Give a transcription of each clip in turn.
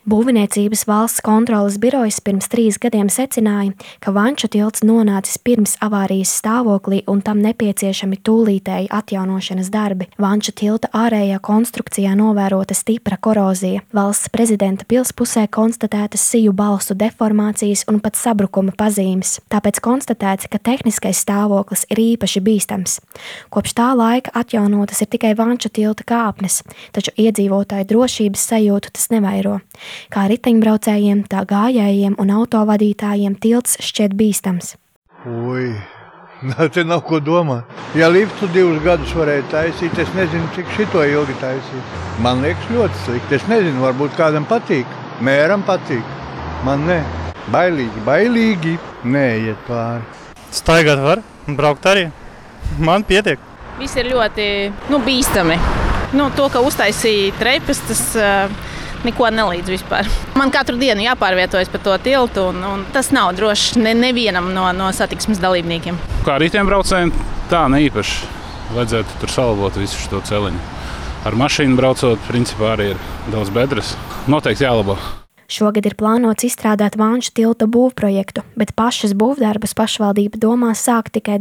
Būvniecības valsts kontroles birojas pirms 3 gadiem secināja, ka Vanču tilts nonācis pirms avārijas stāvoklī un tam nepieciešami tūlītēji atjaunošanas darbi. Vanču tilta ārējā konstrukcijā novērota stipra korozija. Valsts prezidenta pilspusē konstatētas siju balstu deformācijas un pat sabrukuma pazīmes. Tāpēc konstatēts, ka tehniskais stāvoklis ir īpaši bīstams. Kopš tā laika atjaunotas ir tikai Vanču tilta kāpnes, taču iedzīvotāju drošības sajūtu tas nevairo. Kā riteņbraucējiem, tā gājējiem un autovadītājiem tilts šķiet bīstams. Te nav ko domāt. Ja liftu 2 gadus varēja taisīt, es nezinu, cik šito ilgi taisīt. Man liekas ļoti slikti. Es nezinu, varbūt kādam patīk. Mēram patīk. Man ne. Bailīgi. Neiet pāri. Staigāt var, braukt arī. Man pietiek. Viss ir ļoti bīstami. To, ka uztaisīja trepas, tas neko nelīdz vispār. Man katru dienu jāpārvietojas pa to tiltu, un tas nav droši nevienam no satiksmes dalībniekiem. Kā riteņbraucējiem, tā ne īpaši. Vajadzētu tur salabot visu šo celiņu. Ar mašīnu braucot, principā arī ir daudz bedres. Noteikti jālabo. Šogad ir plānots izstrādāt Vanču tilta būvprojektu, bet pašas būvdarbus pašvaldība domā sākt tikai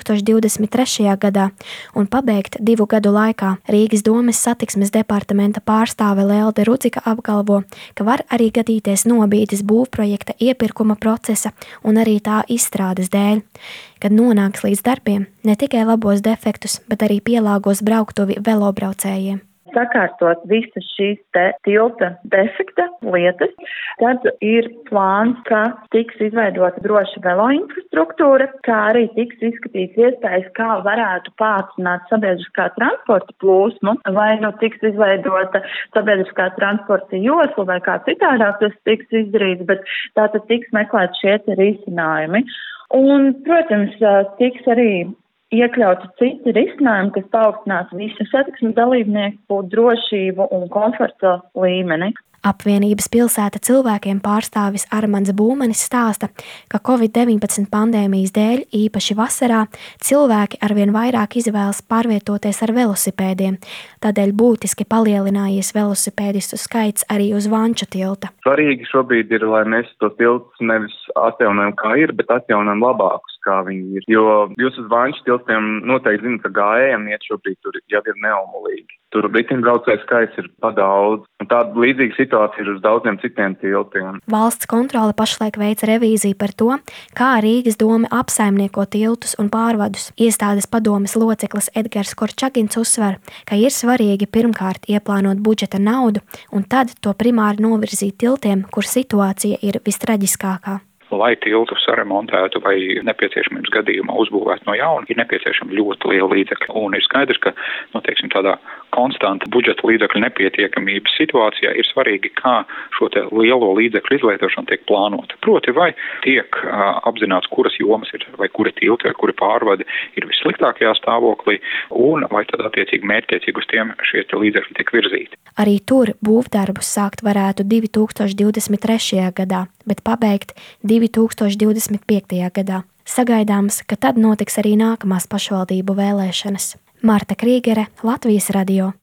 2023. gadā un pabeigt 2 gadu laikā. Rīgas domes satiksmes departamenta pārstāve Lelde Rudzika apgalvo, ka var arī gadīties nobīdes būvprojekta iepirkuma procesa un arī tā izstrādes dēļ. Kad nonāks līdz darbiem, ne tikai labos defektus, bet arī pielāgos brauktuvi velobraucējiem. Sakārtot visas šīs tilta defekta lietas, tad ir plāns, ka tiks izveidota droša veloinfrastruktūra, kā arī tiks izskatīts iespējas, kā varētu pātrināt sabiedriskā transporta plūsmu, vai tiks izveidota sabiedriskā transporta josla, vai kā citādāk tas tiks izdarīts, bet tātad tiks meklēt šie risinājumi. Un, protams, tiks arī iekļauti citi risinājumi, kas paaugstinātu visu satiksmes dalībnieku drošību un komforta līmeni. Apvienības pilsēta cilvēkiem pārstāvis Armands Būmenis stāsta, ka Covid-19 pandēmijas dēļ, īpaši vasarā, cilvēki arvien vairāk izvēlas pārvietoties ar velosipēdiem. Tādēļ būtiski palielinājies velosipēdistu skaits arī uz Vanču tilta. Svarīgi šobrīd ir, lai mēs to tiltus nevis atjaunojam kā ir, bet atjaunojam labākus, kā viņi ir. Jo jūs uz Vanču tiltiem noteikti zināt, ka gājējiem iet šobrīd tur jau ir neumulīgi. Tur riteņbraucēju skaits ir padaudz, un tāda līdzīga situācija ir uz daudziem citiem tiltiem. Valsts kontrole pašlaik veica revīziju par to, kā Rīgas dome apsaimnieko tiltus un pārvadus. Iestādes padomes loceklis Edgars Korčagins uzsver, ka ir svarīgi pirmkārt ieplānot budžeta naudu un tad to primāri novirzīt tiltiem, kur situācija ir vistraģiskākā. Lai tiltu saremontētu vai nepieciešamības gadījumā uzbūvētu no jauna, ir nepieciešama ļoti liela līdzekļa. Un ir skaidrs, ka tādā konstanta budžeta līdzekļu nepietiekamības situācijā ir svarīgi, kā šo lielo līdzekļu izlietošanu tiek plānota. Proti, vai tiek apzināts, kuras jomas ir, vai kuri tilti, vai kuri pārvadi ir vissliktākajā stāvoklī, un vai tad attiecīgi mērķtiecīgi uz tiem šie līdzekļi tiek virzīti. Arī tur būvdarbus sākt varētu 2023. gadā, bet pabeigt 2025. gadā. Sagaidāms, ka tad notiks arī nākamās pašvaldību vēlēšanas. Marta Krīgere, Latvijas radio.